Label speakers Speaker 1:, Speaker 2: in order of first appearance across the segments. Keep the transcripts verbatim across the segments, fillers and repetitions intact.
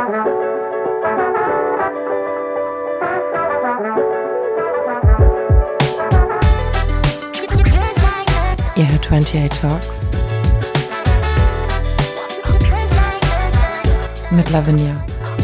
Speaker 1: Ihr hört achtundachtzig Talks mit Lavinia.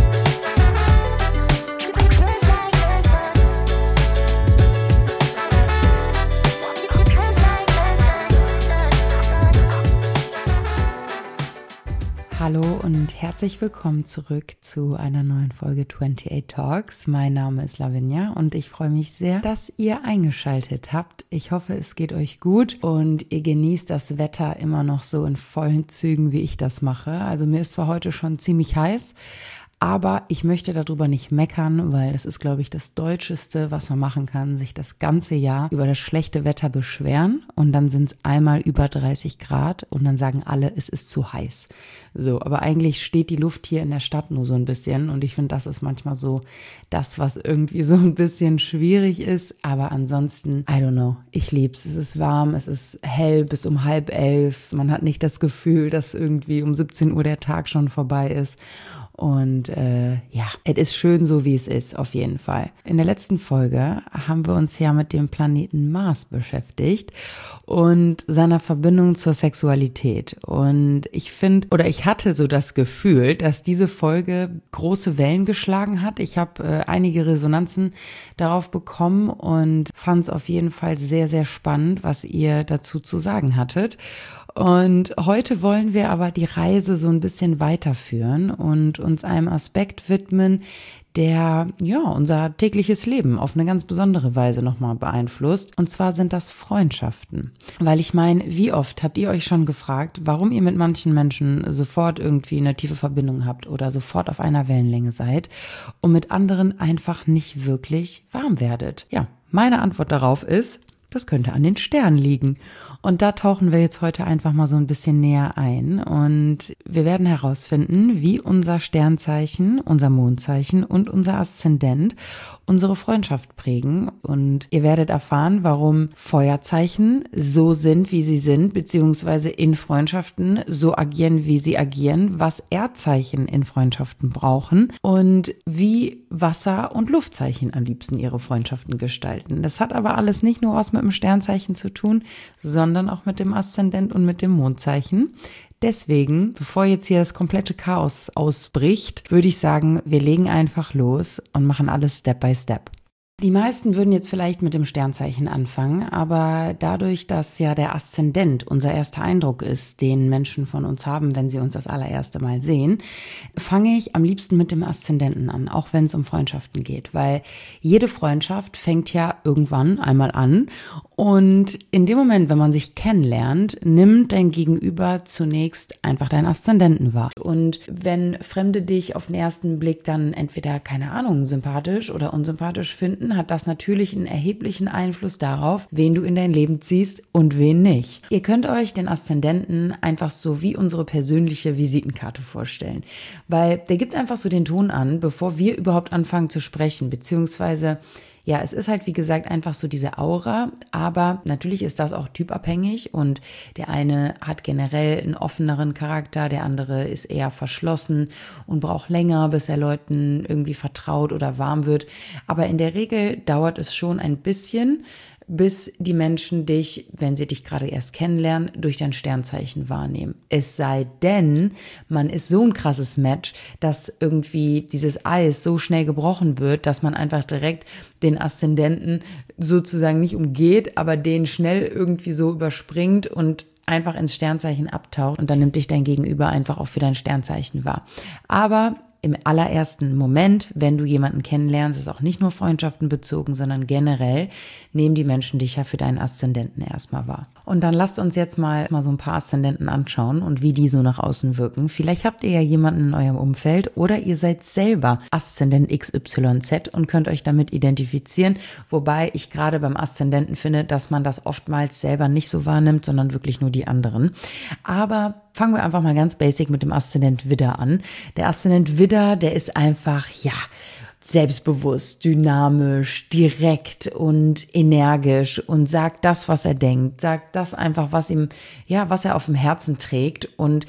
Speaker 1: Hallo und herzlich willkommen zurück zu einer neuen Folge achtundachtzig Talks. Mein Name ist Lavinia und ich freue mich sehr, dass ihr eingeschaltet habt. Ich hoffe, es geht euch gut und ihr genießt das Wetter immer noch so in vollen Zügen, wie ich das mache. Also mir ist zwar heute schon ziemlich heiß, aber ich möchte darüber nicht meckern, weil das ist, glaube ich, das Deutscheste, was man machen kann, sich das ganze Jahr über das schlechte Wetter beschweren und dann sind es einmal über dreißig Grad und dann sagen alle, es ist zu heiß. So, aber eigentlich steht die Luft hier in der Stadt nur so ein bisschen und ich finde, das ist manchmal so das, was irgendwie so ein bisschen schwierig ist, aber ansonsten, I don't know, ich lieb's. Es ist warm, es ist hell bis um halb elf, man hat nicht das Gefühl, dass irgendwie um siebzehn Uhr der Tag schon vorbei ist. Und äh, ja, es ist schön so, wie es ist, auf jeden Fall. In der letzten Folge haben wir uns ja mit dem Planeten Mars beschäftigt und seiner Verbindung zur Sexualität. Und ich finde, oder ich hatte so das Gefühl, dass diese Folge große Wellen geschlagen hat. Ich habe äh, einige Resonanzen darauf bekommen und fand es auf jeden Fall sehr, sehr spannend, was ihr dazu zu sagen hattet. Und heute wollen wir aber die Reise so ein bisschen weiterführen und uns einem Aspekt widmen, der ja unser tägliches Leben auf eine ganz besondere Weise nochmal beeinflusst. Und zwar sind das Freundschaften. Weil ich meine, wie oft habt ihr euch schon gefragt, warum ihr mit manchen Menschen sofort irgendwie eine tiefe Verbindung habt oder sofort auf einer Wellenlänge seid und mit anderen einfach nicht wirklich warm werdet? Ja, meine Antwort darauf ist, das könnte an den Sternen liegen. Und da tauchen wir jetzt heute einfach mal so ein bisschen näher ein. Und wir werden herausfinden, wie unser Sternzeichen, unser Mondzeichen und unser Aszendent unsere Freundschaft prägen. Und ihr werdet erfahren, warum Feuerzeichen so sind, wie sie sind, beziehungsweise in Freundschaften so agieren, wie sie agieren, was Erdzeichen in Freundschaften brauchen und wie Wasser- und Luftzeichen am liebsten ihre Freundschaften gestalten. Das hat aber alles nicht nur was mit dem Sternzeichen zu tun, sondern auch mit dem Aszendent und mit dem Mondzeichen. Deswegen, bevor jetzt hier das komplette Chaos ausbricht, würde ich sagen, wir legen einfach los und machen alles Step by Step. Die meisten würden jetzt vielleicht mit dem Sternzeichen anfangen, aber dadurch, dass ja der Aszendent unser erster Eindruck ist, den Menschen von uns haben, wenn sie uns das allererste Mal sehen, fange ich am liebsten mit dem Aszendenten an, auch wenn es um Freundschaften geht, weil jede Freundschaft fängt ja irgendwann einmal an und in dem Moment, wenn man sich kennenlernt, nimmt dein Gegenüber zunächst einfach deinen Aszendenten wahr. Und wenn Fremde dich auf den ersten Blick dann entweder, keine Ahnung, sympathisch oder unsympathisch finden, hat das natürlich einen erheblichen Einfluss darauf, wen du in dein Leben ziehst und wen nicht. Ihr könnt euch den Aszendenten einfach so wie unsere persönliche Visitenkarte vorstellen, weil der gibt einfach so den Ton an, bevor wir überhaupt anfangen zu sprechen, beziehungsweise ja, es ist halt wie gesagt einfach so diese Aura, aber natürlich ist das auch typabhängig und der eine hat generell einen offeneren Charakter, der andere ist eher verschlossen und braucht länger, bis er Leuten irgendwie vertraut oder warm wird. Aber in der Regel dauert es schon ein bisschen, bis die Menschen dich, wenn sie dich gerade erst kennenlernen, durch dein Sternzeichen wahrnehmen. Es sei denn, man ist so ein krasses Match, dass irgendwie dieses Eis so schnell gebrochen wird, dass man einfach direkt den Aszendenten sozusagen nicht umgeht, aber den schnell irgendwie so überspringt und einfach ins Sternzeichen abtaucht und dann nimmt dich dein Gegenüber einfach auch für dein Sternzeichen wahr. Aber im allerersten Moment, wenn du jemanden kennenlernst, ist auch nicht nur Freundschaften bezogen, sondern generell nehmen die Menschen dich ja für deinen Aszendenten erstmal wahr. Und dann lasst uns jetzt mal, mal so ein paar Aszendenten anschauen und wie die so nach außen wirken. Vielleicht habt ihr ja jemanden in eurem Umfeld oder ihr seid selber Aszendent X Y Z und könnt euch damit identifizieren, wobei ich gerade beim Aszendenten finde, dass man das oftmals selber nicht so wahrnimmt, sondern wirklich nur die anderen. Aber fangen wir einfach mal ganz basic mit dem Aszendent Widder an. Der Aszendent Widder, der ist einfach, ja, selbstbewusst, dynamisch, direkt und energisch und sagt das, was er denkt, sagt das einfach, was ihm, ja, was er auf dem Herzen trägt und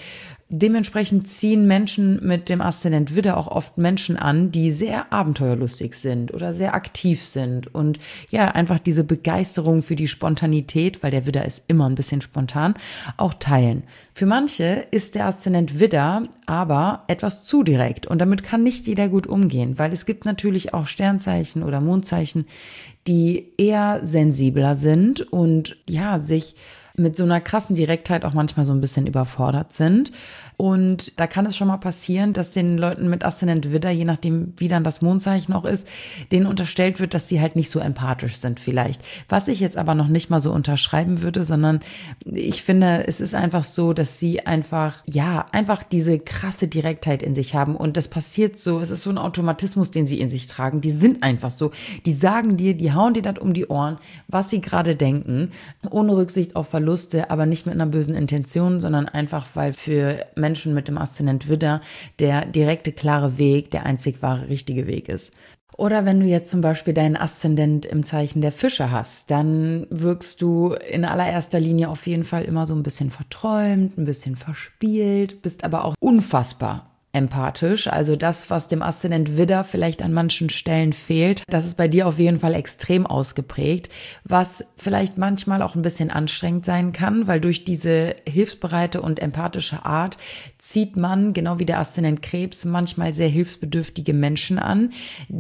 Speaker 1: Dementsprechend ziehen Menschen mit dem Aszendent Widder auch oft Menschen an, die sehr abenteuerlustig sind oder sehr aktiv sind und ja, einfach diese Begeisterung für die Spontanität, weil der Widder ist immer ein bisschen spontan, auch teilen. Für manche ist der Aszendent Widder aber etwas zu direkt und damit kann nicht jeder gut umgehen, weil es gibt natürlich auch Sternzeichen oder Mondzeichen, die eher sensibler sind und ja, sich mit so einer krassen Direktheit auch manchmal so ein bisschen überfordert sind. Und da kann es schon mal passieren, dass den Leuten mit Aszendent Widder, je nachdem wie dann das Mondzeichen auch ist, denen unterstellt wird, dass sie halt nicht so empathisch sind vielleicht. Was ich jetzt aber noch nicht mal so unterschreiben würde, sondern ich finde, es ist einfach so, dass sie einfach, ja, einfach diese krasse Direktheit in sich haben und das passiert so, es ist so ein Automatismus, den sie in sich tragen. Die sind einfach so, die sagen dir, die hauen dir das um die Ohren, was sie gerade denken, ohne Rücksicht auf Verluste, aber nicht mit einer bösen Intention, sondern einfach, weil für Menschen Menschen mit dem Aszendent Widder der direkte, klare Weg der einzig wahre, richtige Weg ist. Oder wenn du jetzt zum Beispiel deinen Aszendent im Zeichen der Fische hast, dann wirkst du in allererster Linie auf jeden Fall immer so ein bisschen verträumt, ein bisschen verspielt, bist aber auch unfassbar empathisch, also das, was dem Aszendent Widder vielleicht an manchen Stellen fehlt, das ist bei dir auf jeden Fall extrem ausgeprägt, was vielleicht manchmal auch ein bisschen anstrengend sein kann, weil durch diese hilfsbereite und empathische Art zieht man, genau wie der Aszendent Krebs, manchmal sehr hilfsbedürftige Menschen an,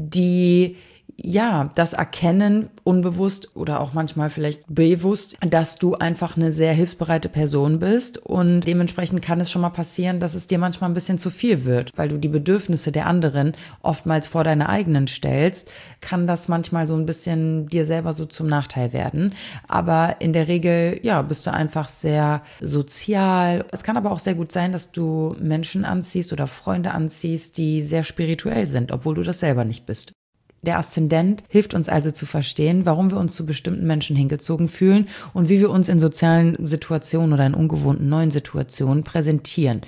Speaker 1: die ja, das Erkennen unbewusst oder auch manchmal vielleicht bewusst, dass du einfach eine sehr hilfsbereite Person bist und dementsprechend kann es schon mal passieren, dass es dir manchmal ein bisschen zu viel wird, weil du die Bedürfnisse der anderen oftmals vor deine eigenen stellst, kann das manchmal so ein bisschen dir selber so zum Nachteil werden, aber in der Regel, ja, bist du einfach sehr sozial. Es kann aber auch sehr gut sein, dass du Menschen anziehst oder Freunde anziehst, die sehr spirituell sind, obwohl du das selber nicht bist. Der Aszendent hilft uns also zu verstehen, warum wir uns zu bestimmten Menschen hingezogen fühlen und wie wir uns in sozialen Situationen oder in ungewohnten neuen Situationen präsentieren.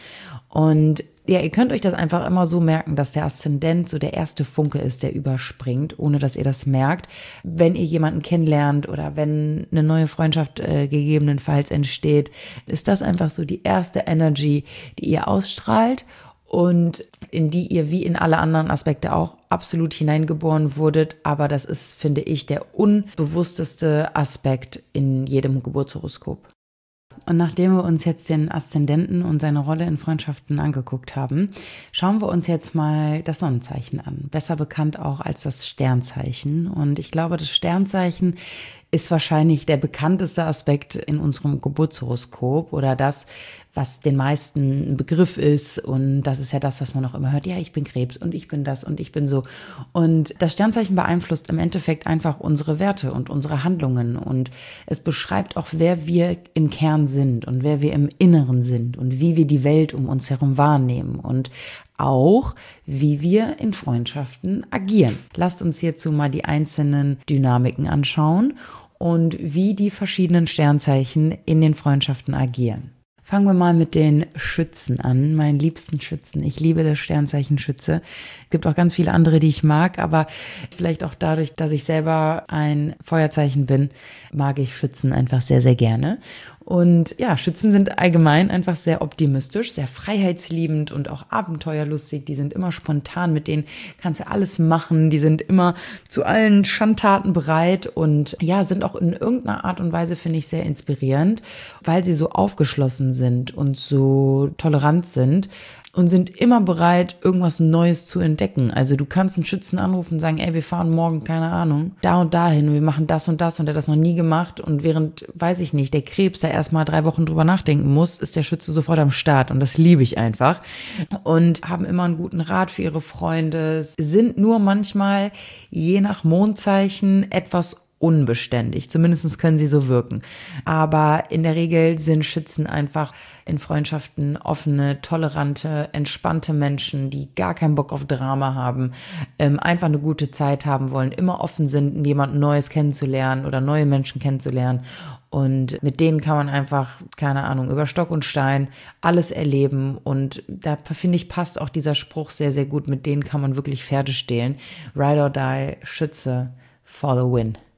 Speaker 1: Und ja, ihr könnt euch das einfach immer so merken, dass der Aszendent so der erste Funke ist, der überspringt, ohne dass ihr das merkt. Wenn ihr jemanden kennenlernt oder wenn eine neue Freundschaft äh, gegebenenfalls entsteht, ist das einfach so die erste Energy, die ihr ausstrahlt und in die ihr wie in alle anderen Aspekte auch absolut hineingeboren wurdet. Aber das ist, finde ich, der unbewussteste Aspekt in jedem Geburtshoroskop. Und nachdem wir uns jetzt den Aszendenten und seine Rolle in Freundschaften angeguckt haben, schauen wir uns jetzt mal das Sonnenzeichen an. Besser bekannt auch als das Sternzeichen. Und ich glaube, das Sternzeichen ist wahrscheinlich der bekannteste Aspekt in unserem Geburtshoroskop oder das, was den meisten ein Begriff ist. Und das ist ja das, was man auch immer hört. Ja, ich bin Krebs und ich bin das und ich bin so. Und das Sternzeichen beeinflusst im Endeffekt einfach unsere Werte und unsere Handlungen. Und es beschreibt auch, wer wir im Kern sind und wer wir im Inneren sind und wie wir die Welt um uns herum wahrnehmen und auch, wie wir in Freundschaften agieren. Lasst uns hierzu mal die einzelnen Dynamiken anschauen und wie die verschiedenen Sternzeichen in den Freundschaften agieren. Fangen wir mal mit den Schützen an, meinen liebsten Schützen. Ich liebe das Sternzeichen Schütze. Es gibt auch ganz viele andere, die ich mag, aber vielleicht auch dadurch, dass ich selber ein Feuerzeichen bin, mag ich Schützen einfach sehr, sehr gerne. Und ja, Schützen sind allgemein einfach sehr optimistisch, sehr freiheitsliebend und auch abenteuerlustig. Die sind immer spontan, mit denen kannst du alles machen. Die sind immer zu allen Schandtaten bereit und ja, sind auch in irgendeiner Art und Weise, finde ich, sehr inspirierend, weil sie so aufgeschlossen sind und so tolerant sind. Und sind immer bereit, irgendwas Neues zu entdecken. Also du kannst einen Schützen anrufen und sagen, ey, wir fahren morgen, keine Ahnung, da und dahin und wir machen das und das und der hat das noch nie gemacht. Und während, weiß ich nicht, der Krebs da erstmal drei Wochen drüber nachdenken muss, ist der Schütze sofort am Start und das liebe ich einfach. Und haben immer einen guten Rat für ihre Freunde, sind nur manchmal, je nach Mondzeichen, etwas unbeständig. Zumindest können sie so wirken. Aber in der Regel sind Schützen einfach in Freundschaften offene, tolerante, entspannte Menschen, die gar keinen Bock auf Drama haben, ähm, einfach eine gute Zeit haben wollen, immer offen sind, jemand Neues kennenzulernen oder neue Menschen kennenzulernen. Und mit denen kann man einfach, keine Ahnung, über Stock und Stein alles erleben. Und da, finde ich, passt auch dieser Spruch sehr, sehr gut. Mit denen kann man wirklich Pferde stehlen. Ride or die, Schütze for the win.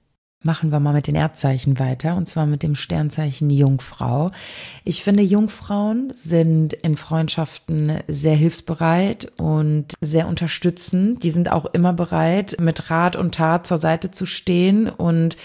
Speaker 1: machen wir mal mit den Erdzeichen weiter, und zwar mit dem Sternzeichen Jungfrau. Ich finde, Jungfrauen sind in Freundschaften sehr hilfsbereit und sehr unterstützend. Die sind auch immer bereit, mit Rat und Tat zur Seite zu stehen und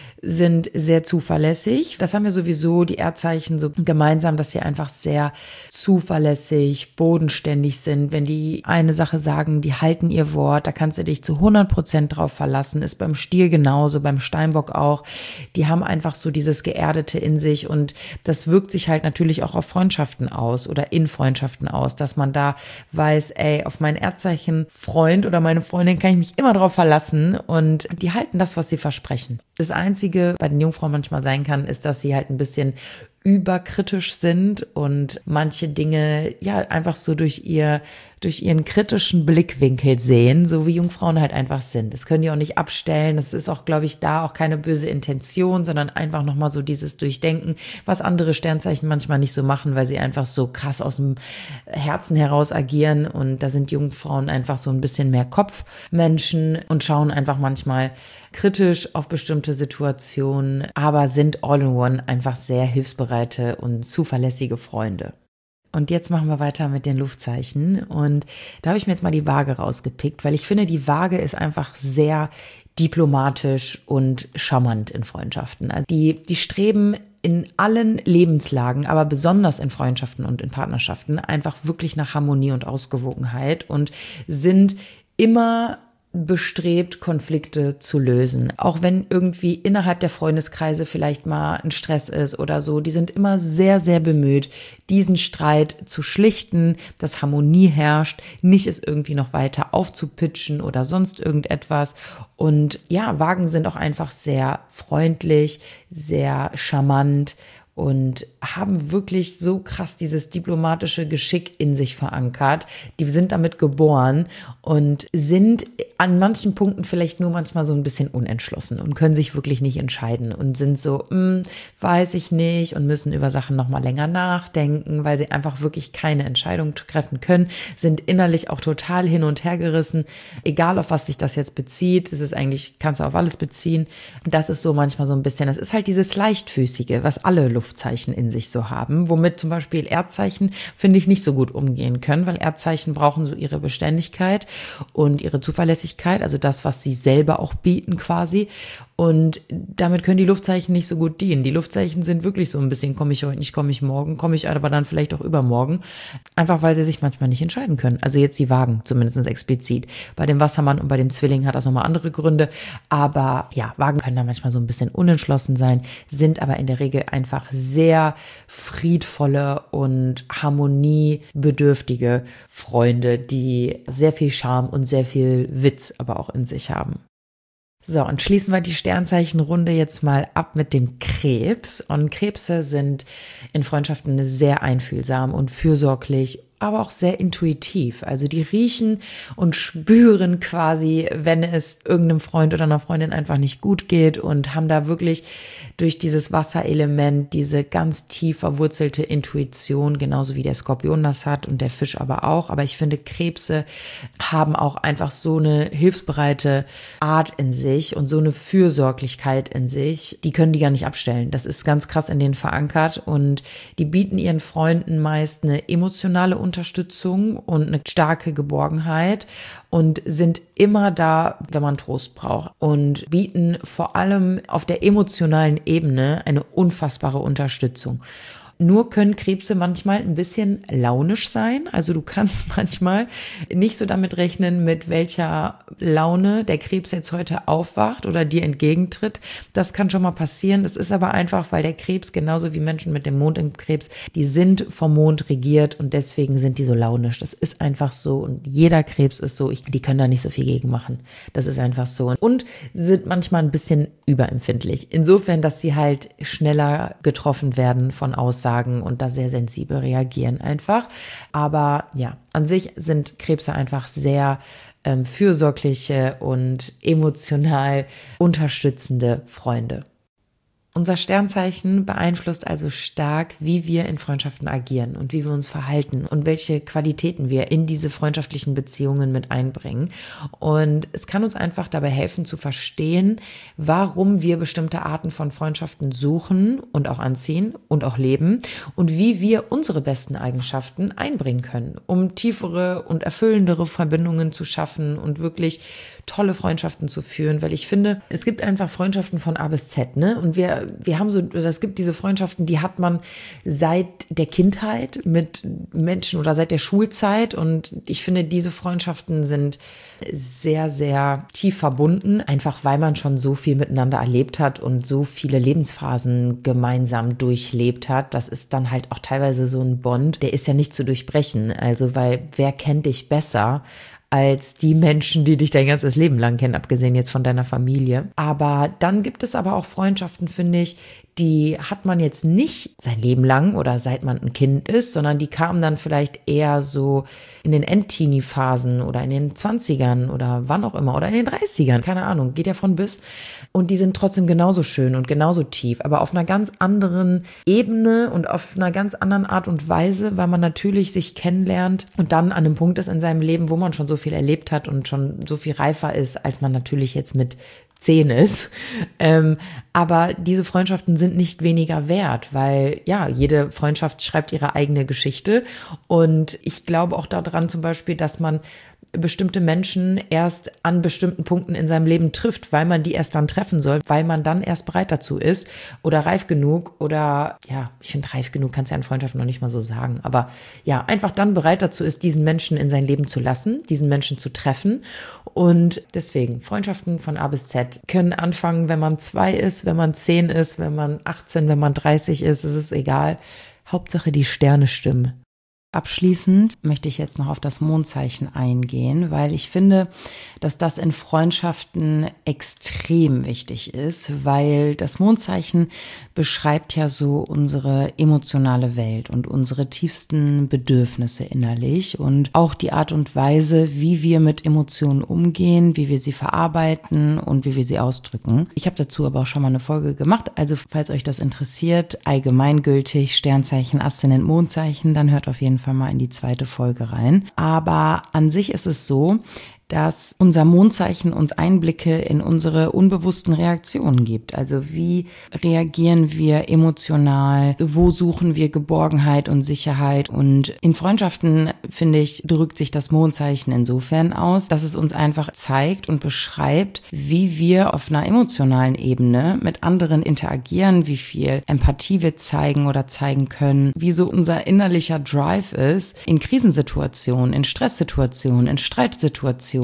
Speaker 1: sind sehr zuverlässig. Das haben wir sowieso, die Erdzeichen, so gemeinsam, dass sie einfach sehr zuverlässig, bodenständig sind. Wenn die eine Sache sagen, die halten ihr Wort, da kannst du dich zu hundert Prozent drauf verlassen. Ist beim Stier genauso, beim Steinbock auch. Die haben einfach so dieses Geerdete in sich, und das wirkt sich halt natürlich auch auf Freundschaften aus oder in Freundschaften aus, dass man da weiß, ey, auf meinen Erdzeichen-Freund oder meine Freundin kann ich mich immer drauf verlassen, und die halten das, was sie versprechen. Das Einzige bei den Jungfrauen manchmal sein kann, ist, dass sie halt ein bisschen überkritisch sind und manche Dinge ja einfach so durch ihr durch ihren kritischen Blickwinkel sehen, so wie Jungfrauen halt einfach sind. Das können die auch nicht abstellen. Das ist auch, glaube ich, da auch keine böse Intention, sondern einfach nochmal so dieses Durchdenken, was andere Sternzeichen manchmal nicht so machen, weil sie einfach so krass aus dem Herzen heraus agieren, und da sind Jungfrauen einfach so ein bisschen mehr Kopfmenschen und schauen einfach manchmal kritisch auf bestimmte Situationen, aber sind all in one einfach sehr hilfsbereite und zuverlässige Freunde. Und jetzt machen wir weiter mit den Luftzeichen, und da habe ich mir jetzt mal die Waage rausgepickt, weil ich finde, die Waage ist einfach sehr diplomatisch und charmant in Freundschaften. Also die, die streben in allen Lebenslagen, aber besonders in Freundschaften und in Partnerschaften einfach wirklich nach Harmonie und Ausgewogenheit und sind immer bestrebt, Konflikte zu lösen. Auch wenn irgendwie innerhalb der Freundeskreise vielleicht mal ein Stress ist oder so, die sind immer sehr, sehr bemüht, diesen Streit zu schlichten, dass Harmonie herrscht, nicht es irgendwie noch weiter aufzupitchen oder sonst irgendetwas. Und ja, Waagen sind auch einfach sehr freundlich, sehr charmant und haben wirklich so krass dieses diplomatische Geschick in sich verankert. Die sind damit geboren und sind an manchen Punkten vielleicht nur manchmal so ein bisschen unentschlossen und können sich wirklich nicht entscheiden und sind so, hm, weiß ich nicht, und müssen über Sachen nochmal länger nachdenken, weil sie einfach wirklich keine Entscheidung treffen können, sind innerlich auch total hin und her gerissen. Egal, auf was sich das jetzt bezieht, es ist eigentlich, kannst du auf alles beziehen. Das ist so manchmal so ein bisschen, das ist halt dieses Leichtfüßige, was alle Luft Zeichen in sich so haben, womit zum Beispiel Erdzeichen, finde ich, nicht so gut umgehen können, weil Erdzeichen brauchen so ihre Beständigkeit und ihre Zuverlässigkeit, also das, was sie selber auch bieten quasi, und damit können die Luftzeichen nicht so gut dienen. Die Luftzeichen sind wirklich so ein bisschen, komme ich heute nicht, komme ich morgen, komme ich aber dann vielleicht auch übermorgen, einfach weil sie sich manchmal nicht entscheiden können. Also jetzt die Waagen, zumindest explizit. Bei dem Wassermann und bei dem Zwilling hat das nochmal andere Gründe, aber ja, Waagen können da manchmal so ein bisschen unentschlossen sein, sind aber in der Regel einfach sehr friedvolle und harmoniebedürftige Freunde, die sehr viel Charme und sehr viel Witz aber auch in sich haben. So, und schließen wir die Sternzeichenrunde jetzt mal ab mit dem Krebs. Und Krebse sind in Freundschaften sehr einfühlsam und fürsorglich, aber auch sehr intuitiv. Also die riechen und spüren quasi, wenn es irgendeinem Freund oder einer Freundin einfach nicht gut geht, und haben da wirklich durch dieses Wasserelement diese ganz tief verwurzelte Intuition, genauso wie der Skorpion das hat und der Fisch aber auch. Aber ich finde, Krebse haben auch einfach so eine hilfsbereite Art in sich und so eine Fürsorglichkeit in sich, die können die gar nicht abstellen. Das ist ganz krass in denen verankert, und die bieten ihren Freunden meist eine emotionale Unterstützung und eine starke Geborgenheit und sind immer da, wenn man Trost braucht, und bieten vor allem auf der emotionalen Ebene eine unfassbare Unterstützung. Nur können Krebse manchmal ein bisschen launisch sein. Also du kannst manchmal nicht so damit rechnen, mit welcher Laune der Krebs jetzt heute aufwacht oder dir entgegentritt. Das kann schon mal passieren. Das ist aber einfach, weil der Krebs, genauso wie Menschen mit dem Mond im Krebs, die sind vom Mond regiert, und deswegen sind die so launisch. Das ist einfach so, und jeder Krebs ist so. Ich, die können da nicht so viel gegen machen. Das ist einfach so. Und sind manchmal ein bisschen überempfindlich. Insofern, dass sie halt schneller getroffen werden von Aussagen und da sehr sensibel reagieren einfach. Aber ja, an sich sind Krebse einfach sehr ähm, fürsorgliche und emotional unterstützende Freunde. Unser Sternzeichen beeinflusst also stark, wie wir in Freundschaften agieren und wie wir uns verhalten und welche Qualitäten wir in diese freundschaftlichen Beziehungen mit einbringen. Und es kann uns einfach dabei helfen zu verstehen, warum wir bestimmte Arten von Freundschaften suchen und auch anziehen und auch leben und wie wir unsere besten Eigenschaften einbringen können, um tiefere und erfüllendere Verbindungen zu schaffen und wirklich tolle Freundschaften zu führen, weil ich finde, es gibt einfach Freundschaften von A bis Z, ne? Und wir, wir haben so, es gibt diese Freundschaften, die hat man seit der Kindheit mit Menschen oder seit der Schulzeit und ich finde, diese Freundschaften sind sehr, sehr tief verbunden, einfach weil man schon so viel miteinander erlebt hat und so viele Lebensphasen gemeinsam durchlebt hat. Das ist dann halt auch teilweise so ein Bond, der ist ja nicht zu durchbrechen, also weil wer kennt dich besser als die Menschen, die dich dein ganzes Leben lang kennen, abgesehen jetzt von deiner Familie. Aber dann gibt es aber auch Freundschaften, finde ich, die hat man jetzt nicht sein Leben lang oder seit man ein Kind ist, sondern die kamen dann vielleicht eher so in den Endteenie-Phasen oder in den zwanzigern oder wann auch immer oder in den dreißigern, keine Ahnung, geht ja von bis. Und die sind trotzdem genauso schön und genauso tief, aber auf einer ganz anderen Ebene und auf einer ganz anderen Art und Weise, weil man natürlich sich kennenlernt und dann an einem Punkt ist in seinem Leben, wo man schon so viel erlebt hat und schon so viel reifer ist, als man natürlich jetzt mit zehn ist. Ähm, aber diese Freundschaften sind nicht weniger wert, weil ja, jede Freundschaft schreibt ihre eigene Geschichte. Und ich glaube auch daran zum Beispiel, dass man bestimmte Menschen erst an bestimmten Punkten in seinem Leben trifft, weil man die erst dann treffen soll, weil man dann erst bereit dazu ist oder reif genug oder ja, ich finde reif genug kannst du ja in Freundschaften noch nicht mal so sagen, aber ja, einfach dann bereit dazu ist, diesen Menschen in sein Leben zu lassen, diesen Menschen zu treffen und deswegen Freundschaften von A bis Z können anfangen, wenn man zwei ist, wenn man zehn ist, wenn man achtzehn, wenn man dreißig ist, es ist egal. Hauptsache die Sterne stimmen. Abschließend möchte ich jetzt noch auf das Mondzeichen eingehen, weil ich finde, dass das in Freundschaften extrem wichtig ist, weil das Mondzeichen beschreibt ja so unsere emotionale Welt und unsere tiefsten Bedürfnisse innerlich und auch die Art und Weise, wie wir mit Emotionen umgehen, wie wir sie verarbeiten und wie wir sie ausdrücken. Ich habe dazu aber auch schon mal eine Folge gemacht, also falls euch das interessiert, allgemeingültig Sternzeichen, Aszendent, Mondzeichen, dann hört auf jeden Fall mal in die zweite Folge rein. Aber an sich ist es so, dass unser Mondzeichen uns Einblicke in unsere unbewussten Reaktionen gibt. Also wie reagieren wir emotional, wo suchen wir Geborgenheit und Sicherheit. Und in Freundschaften, finde ich, drückt sich das Mondzeichen insofern aus, dass es uns einfach zeigt und beschreibt, wie wir auf einer emotionalen Ebene mit anderen interagieren, wie viel Empathie wir zeigen oder zeigen können, wie so unser innerlicher Drive ist in Krisensituationen, in Stresssituationen, in Streitsituationen,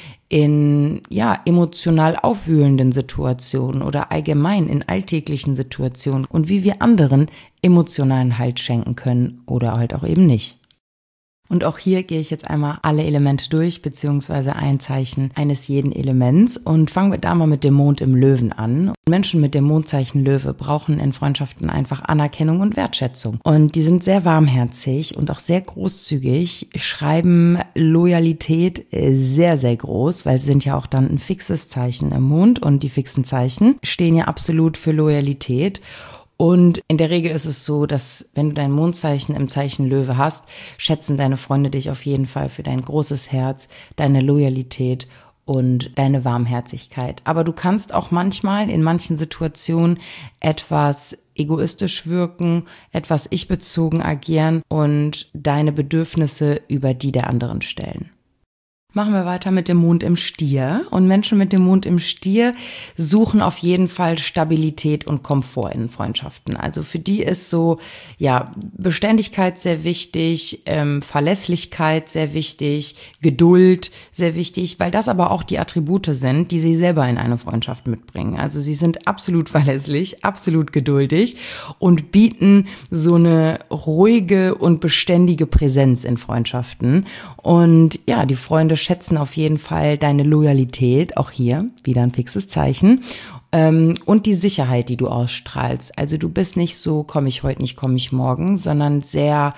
Speaker 1: in ja emotional aufwühlenden Situationen oder allgemein in alltäglichen Situationen und wie wir anderen emotionalen Halt schenken können oder halt auch eben nicht. Und auch hier gehe ich jetzt einmal alle Elemente durch, beziehungsweise ein Zeichen eines jeden Elements. Und fangen wir da mal mit dem Mond im Löwen an. Menschen mit dem Mondzeichen Löwe brauchen in Freundschaften einfach Anerkennung und Wertschätzung. Und die sind sehr warmherzig und auch sehr großzügig, schreiben Loyalität sehr, sehr groß, weil sie sind ja auch dann ein fixes Zeichen im Mond und die fixen Zeichen stehen ja absolut für Loyalität. Und in der Regel ist es so, dass wenn du dein Mondzeichen im Zeichen Löwe hast, schätzen deine Freunde dich auf jeden Fall für dein großes Herz, deine Loyalität und deine Warmherzigkeit. Aber du kannst auch manchmal in manchen Situationen etwas egoistisch wirken, etwas ich-bezogen agieren und deine Bedürfnisse über die der anderen stellen. Machen wir weiter mit dem Mond im Stier. Und Menschen mit dem Mond im Stier suchen auf jeden Fall Stabilität und Komfort in Freundschaften. Also für die ist so, ja, Beständigkeit sehr wichtig, ähm, Verlässlichkeit sehr wichtig, Geduld sehr wichtig, weil das aber auch die Attribute sind, die sie selber in eine Freundschaft mitbringen. Also sie sind absolut verlässlich, absolut geduldig und bieten so eine ruhige und beständige Präsenz in Freundschaften. Und ja, die Freunde schätzen auf jeden Fall deine Loyalität, auch hier wieder ein fixes Zeichen, ähm, und die Sicherheit, die du ausstrahlst. Also du bist nicht so, komme ich heute nicht, komme ich morgen, sondern sehr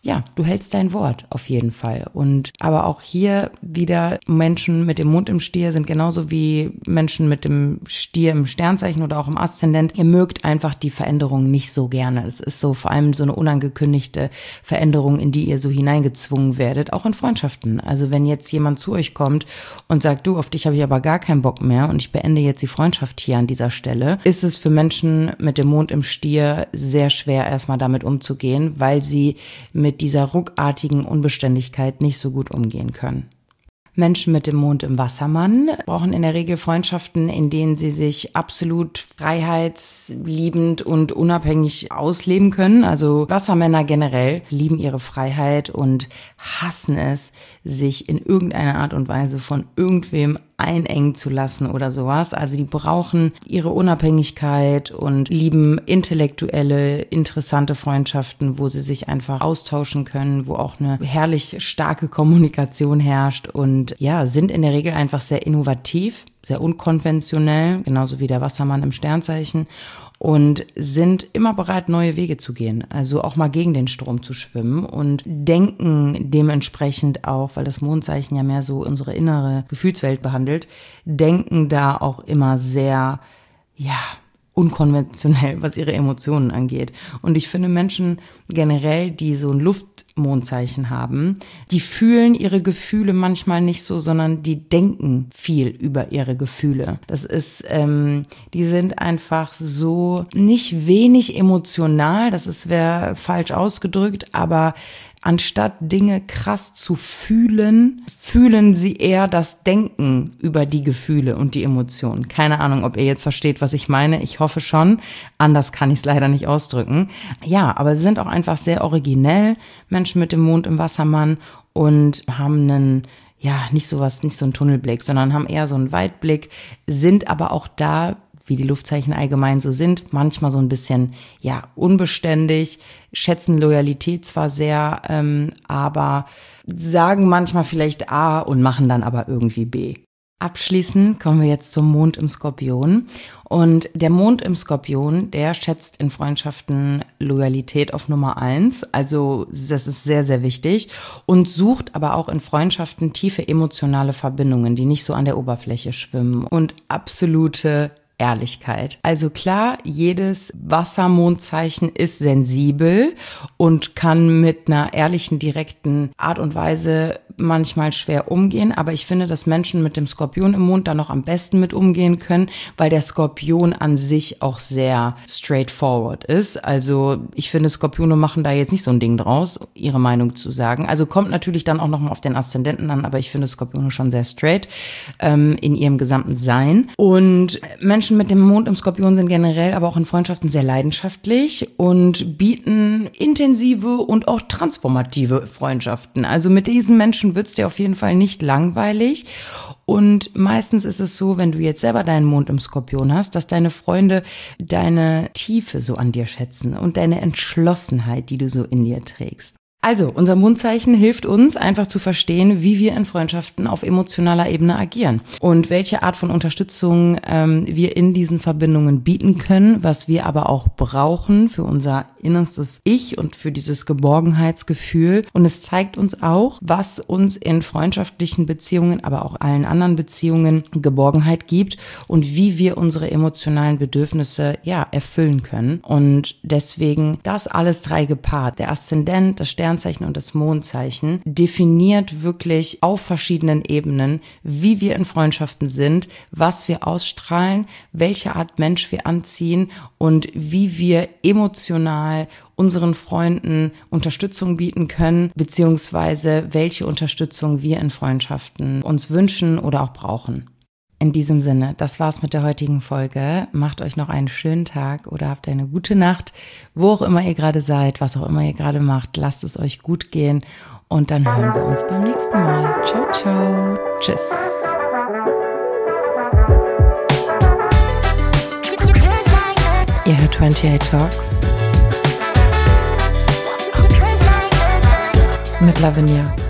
Speaker 1: ja, du hältst dein Wort auf jeden Fall. Und aber auch hier wieder Menschen mit dem Mond im Stier sind genauso wie Menschen mit dem Stier im Sternzeichen oder auch im Aszendent. Ihr mögt einfach die Veränderung nicht so gerne. Es ist so vor allem so eine unangekündigte Veränderung, in die ihr so hineingezwungen werdet, auch in Freundschaften. Also wenn jetzt jemand zu euch kommt und sagt, du, auf dich habe ich aber gar keinen Bock mehr und ich beende jetzt die Freundschaft hier an dieser Stelle, ist es für Menschen mit dem Mond im Stier sehr schwer, erstmal damit umzugehen, weil sie mit dieser ruckartigen Unbeständigkeit nicht so gut umgehen können. Menschen mit dem Mond im Wassermann brauchen in der Regel Freundschaften, in denen sie sich absolut freiheitsliebend und unabhängig ausleben können. Also Wassermänner generell lieben ihre Freiheit und hassen es, sich in irgendeiner Art und Weise von irgendwem einengen zu lassen oder sowas. Also die brauchen ihre Unabhängigkeit und lieben intellektuelle, interessante Freundschaften, wo sie sich einfach austauschen können, wo auch eine herrlich starke Kommunikation herrscht und ja, sind in der Regel einfach sehr innovativ, sehr unkonventionell, genauso wie der Wassermann im Sternzeichen. Und sind immer bereit, neue Wege zu gehen, also auch mal gegen den Strom zu schwimmen und denken dementsprechend auch, weil das Mondzeichen ja mehr so unsere innere Gefühlswelt behandelt, denken da auch immer sehr, ja, unkonventionell, was ihre Emotionen angeht. Und ich finde Menschen generell, die so ein Luftmondzeichen haben, die fühlen ihre Gefühle manchmal nicht so, sondern die denken viel über ihre Gefühle. Das ist, ähm, die sind einfach so nicht wenig emotional, das ist wäre falsch ausgedrückt, aber anstatt Dinge krass zu fühlen, fühlen sie eher das Denken über die Gefühle und die Emotionen. Keine Ahnung, ob ihr jetzt versteht, was ich meine. Ich hoffe schon. Anders kann ich es leider nicht ausdrücken. Ja, aber sie sind auch einfach sehr originell, Menschen mit dem Mond im Wassermann, und haben einen, ja, nicht sowas, nicht so einen Tunnelblick, sondern haben eher so einen Weitblick, sind aber auch da, wie die Luftzeichen allgemein so sind, manchmal so ein bisschen, ja, unbeständig, schätzen Loyalität zwar sehr, ähm, aber sagen manchmal vielleicht A und machen dann aber irgendwie B. Abschließend kommen wir jetzt zum Mond im Skorpion. Und der Mond im Skorpion, der schätzt in Freundschaften Loyalität auf Nummer eins. Also das ist sehr, sehr wichtig. Und sucht aber auch in Freundschaften tiefe emotionale Verbindungen, die nicht so an der Oberfläche schwimmen. Und absolute Ehrlichkeit. Also klar, jedes Wassermondzeichen ist sensibel und kann mit einer ehrlichen, direkten Art und Weise manchmal schwer umgehen, aber ich finde, dass Menschen mit dem Skorpion im Mond da noch am besten mit umgehen können, weil der Skorpion an sich auch sehr straightforward ist. Also ich finde, Skorpione machen da jetzt nicht so ein Ding draus, ihre Meinung zu sagen. Also kommt natürlich dann auch nochmal auf den Aszendenten an, aber ich finde Skorpione schon sehr straight ähm, in ihrem gesamten Sein. Und Menschen mit dem Mond im Skorpion sind generell aber auch in Freundschaften sehr leidenschaftlich und bieten intensive und auch transformative Freundschaften. Also mit diesen Menschen wird es dir auf jeden Fall nicht langweilig. Und meistens ist es so, wenn du jetzt selber deinen Mond im Skorpion hast, dass deine Freunde deine Tiefe so an dir schätzen und deine Entschlossenheit, die du so in dir trägst. Also, unser Mondzeichen hilft uns einfach zu verstehen, wie wir in Freundschaften auf emotionaler Ebene agieren und welche Art von Unterstützung ähm, wir in diesen Verbindungen bieten können, was wir aber auch brauchen für unser innerstes Ich und für dieses Geborgenheitsgefühl. Und es zeigt uns auch, was uns in freundschaftlichen Beziehungen, aber auch allen anderen Beziehungen Geborgenheit gibt und wie wir unsere emotionalen Bedürfnisse ja erfüllen können. Und deswegen das alles drei gepaart, der Aszendent, das Sternzeichen und das Mondzeichen, definiert wirklich auf verschiedenen Ebenen, wie wir in Freundschaften sind, was wir ausstrahlen, welche Art Mensch wir anziehen und wie wir emotional unseren Freunden Unterstützung bieten können, beziehungsweise welche Unterstützung wir in Freundschaften uns wünschen oder auch brauchen. In diesem Sinne, das war's mit der heutigen Folge. Macht euch noch einen schönen Tag oder habt eine gute Nacht, wo auch immer ihr gerade seid, was auch immer ihr gerade macht. Lasst es euch gut gehen und dann hören wir uns beim nächsten Mal. Ciao, ciao. Tschüss. Ihr hört achtundzwanzig Talks mit Lavinia.